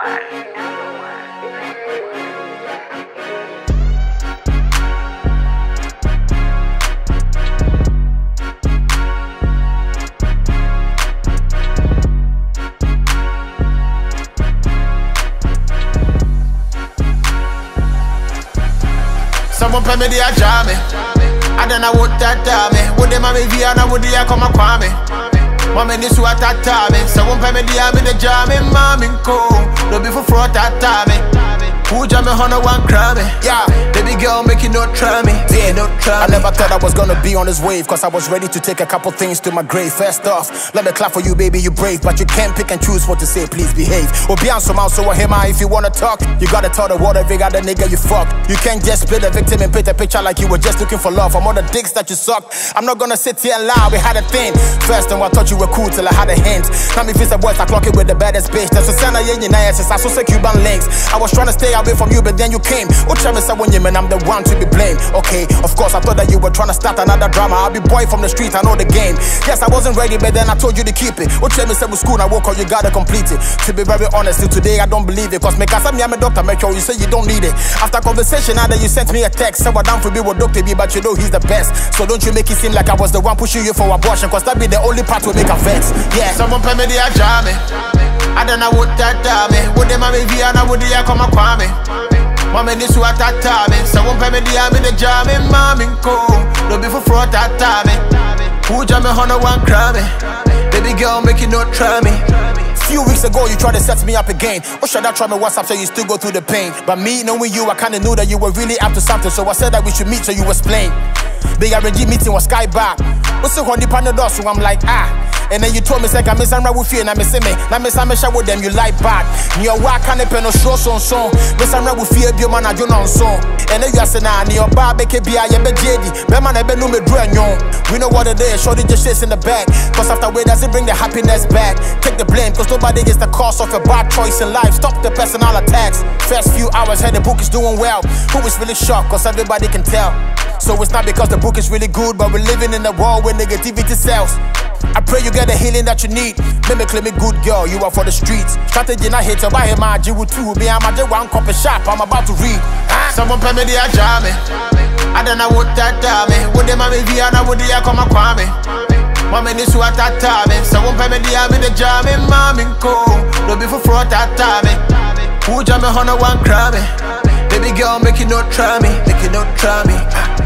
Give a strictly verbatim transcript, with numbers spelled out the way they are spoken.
Someone pay me the ajame. I don't know what that me. Would they mami via na would they come a kwame? Mami ni su atata me. Someone pay me the ame the jame mami ko. No be for fraud that me. Who jam me hundred one crime? Yeah, baby girl make you not try me. Yeah, not try I never thought I was gonna be on this wave, cause I was ready to take a couple things to my grave. First off, let me clap for you, baby, you brave, but you can't pick and choose what to say, please behave. Or be on some out, so I hear my if you wanna talk. You gotta tell the world every other nigga you fuck. You can't just play the victim and paint a picture like you were just looking for love from all the dicks that you suck. I'm not gonna sit here and lie, we had a thing. First time I thought you were cool till I had a hint. Now me face the boys I clock it with the baddest bitch. That's a sign of yin and I so say Cuban links. I was trying to stay away from you, but then you came. Oh, tell me someone you man, I'm the one to be blamed. Okay, of course I thought that you were trying to start another drama. I'll be boy from the street, I know the game. Yes, I wasn't ready, but then I told you to keep it. Oh, tell me some school, I woke up, you gotta complete it. To be very honest, till today I don't believe it. Cause me cause I'm a doctor, make sure you say you don't need it. After conversation, now that you sent me a text, say what down for me with Doctor B, but you know he's the best. So don't you make it seem like I was the one pushing you for abortion, cause that be the only part will make a vex. Yeah. Someone pay me the ajame. I don't know what that me. Would they mami via na would they come a kwame? Mami ni su atata me. Someone pay me the ame the jame mami ko. No be for fraud that me. Who jam me hundred one crime? Baby girl make you not try me. Few weeks ago you tried to set me up again. Or should I try me WhatsApp so you still go through the pain? But me knowing you, I kinda knew that you were really up to something. So I said that we should meet so you explain. Big R G meeting was sky back. What's the honey panadol? So I'm like ah. And then you told me say I miss I'm right with you and I miss me. Now miss I'm share with them you like bad. Your work can pen no show son son. Miss I'm right with you be man I do not so. And then you say na your barbecue be a be J D. Be man I be no me draw nyon. We know what it is. Shorty just shits in the back. Cause after way does it bring the happiness back? Take the blame cause nobody gets the cost of a bad choice in life. Stop the personal attacks. First few hours heard the book is doing well. Who is really shocked cause everybody can tell. So it's not because the book is really good, but we're living in a world where negativity sells. I pray you get the healing that you need. Make me claim me good girl, you are for the streets. Strategy not hate, why him I do two. Me I'm a one copy shop, I'm about to read. Ah. Someone pay me the ajame. I don't know what that me. Would they mami via na would they come a kwame? Mami ni su atata me. Someone pay me the ame the jame mami ko. No be for fraud that me. Who jam me hundred one crime? Baby girl make you not try me, make you not try me. Ah.